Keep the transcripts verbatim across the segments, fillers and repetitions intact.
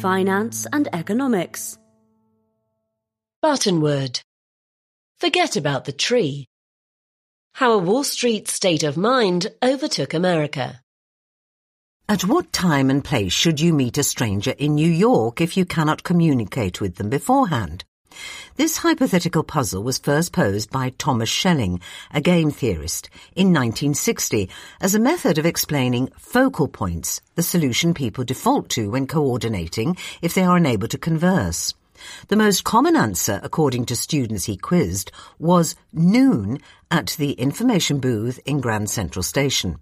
finance and economics. Button word. Forget about the tree. How a Wall Street state of mind overtook America. At what time and place should you meet a stranger in New York if you cannot communicate with them beforehand? This hypothetical puzzle was first posed by Thomas Schelling, a game theorist, in nineteen sixty as a method of explaining focal points, the solution people default to when coordinating if they are unable to converse. The most common answer, according to students he quizzed, was noon at the information booth in Grand Central Station.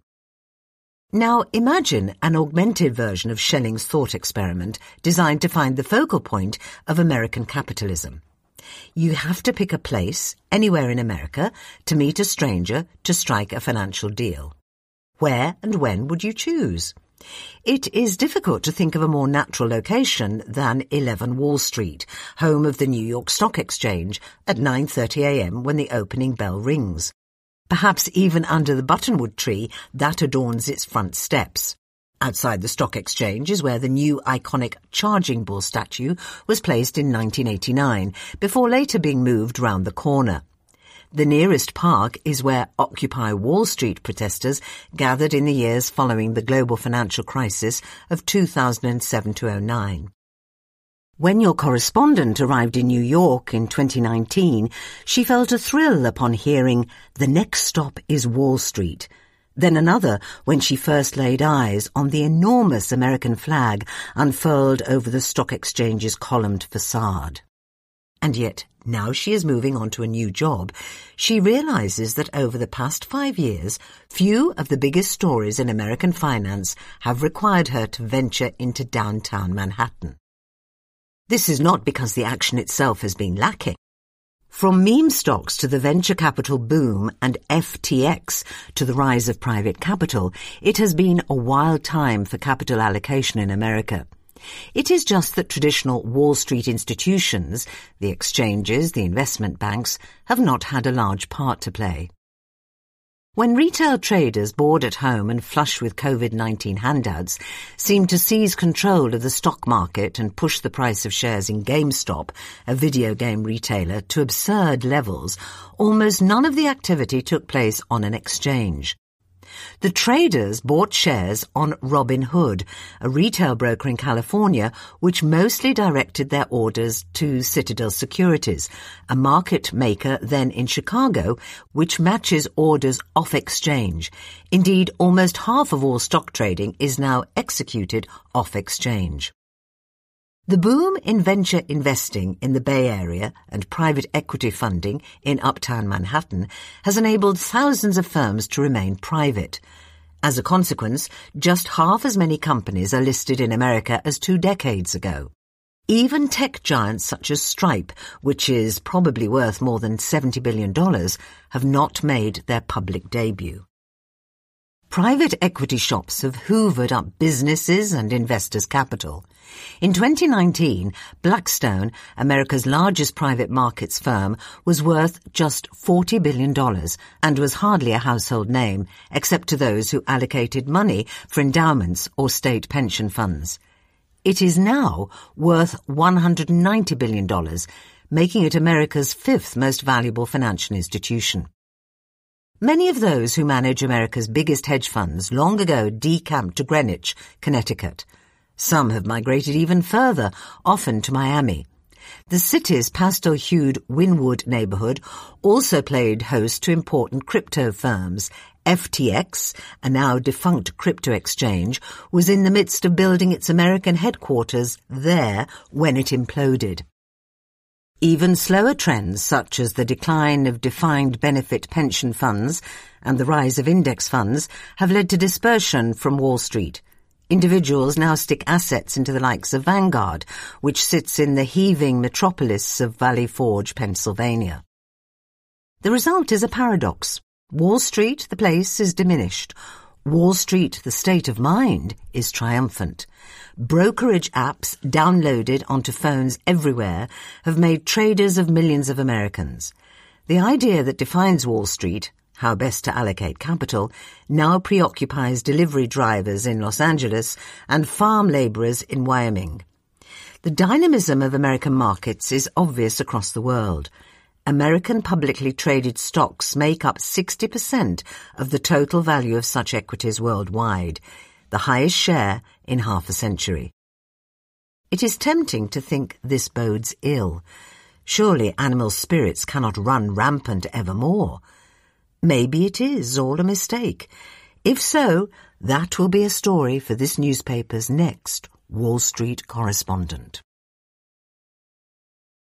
Now imagine an augmented version of Schelling's thought experiment designed to find the focal point of American capitalism. You have to pick a place, anywhere in America, to meet a stranger to strike a financial deal. Where and when would you choose? It is difficult to think of a more natural location than eleven Wall Street, home of the New York Stock Exchange, at nine thirty a m when the opening bell rings. Perhaps even under the buttonwood tree that adorns its front steps. Outside the Stock Exchange is where the new iconic Charging Bull statue was placed in nineteen eighty-nine, before later being moved round the corner. The nearest park is where Occupy Wall Street protesters gathered in the years following the global financial crisis of two thousand seven to oh nine. When your correspondent arrived in New York in twenty nineteen, she felt a thrill upon hearing, "The next stop is Wall Street." Then another when she first laid eyes on the enormous American flag unfurled over the Stock Exchange's columned facade. And yet, now she is moving on to a new job, she realizes that over the past five years, few of the biggest stories in American finance have required her to venture into downtown Manhattan. This is not because the action itself has been lacking. From meme stocks to the venture capital boom and F T X to the rise of private capital, it has been a wild time for capital allocation in America. It is just that traditional Wall Street institutions, the exchanges, the investment banks, have not had a large part to play. When retail traders bored at home and flush with COVID nineteen handouts seemed to seize control of the stock market and push the price of shares in GameStop, a video game retailer, to absurd levels, almost none of the activity took place on an exchange. The traders bought shares on Robinhood, a retail broker in California which mostly directed their orders to Citadel Securities, a market maker then in Chicago which matches orders off exchange. Indeed, almost half of all stock trading is now executed off exchange. The boom in venture investing in the Bay Area and private equity funding in uptown Manhattan has enabled thousands of firms to remain private. As a consequence, just half as many companies are listed in America as two decades ago. Even tech giants such as Stripe, which is probably worth more than seventy billion dollars, have not made their public debut. Private equity shops have hoovered up businesses and investors' capital. In twenty nineteen, Blackstone, America's largest private markets firm, was worth just forty billion dollars and was hardly a household name, except to those who allocated money for endowments or state pension funds. It is now worth one hundred ninety billion dollars, making it America's fifth most valuable financial institution. Many of those who manage America's biggest hedge funds long ago decamped to Greenwich, Connecticut. Some have migrated even further, often to Miami. The city's pastel-hued Wynwood neighborhood also played host to important crypto firms. F T X, a now defunct crypto exchange, was in the midst of building its American headquarters there when it imploded. Even slower trends such as the decline of defined benefit pension funds and the rise of index funds have led to dispersion from Wall Street. Individuals now stick assets into the likes of Vanguard, which sits in the heaving metropolis of Valley Forge, Pennsylvania. The result is a paradox. Wall Street, the place, is diminished. Wall Street, the state of mind, is triumphant. Brokerage apps downloaded onto phones everywhere have made traders of millions of Americans. The idea that defines Wall Street, how best to allocate capital, now preoccupies delivery drivers in Los Angeles and farm laborers in Wyoming. The dynamism of American markets is obvious across the world. American publicly traded stocks make up sixty percent of the total value of such equities worldwide, the highest share in half a century. It is tempting to think this bodes ill. Surely animal spirits cannot run rampant evermore. Maybe it is all a mistake. If so, that will be a story for this newspaper's next Wall Street correspondent.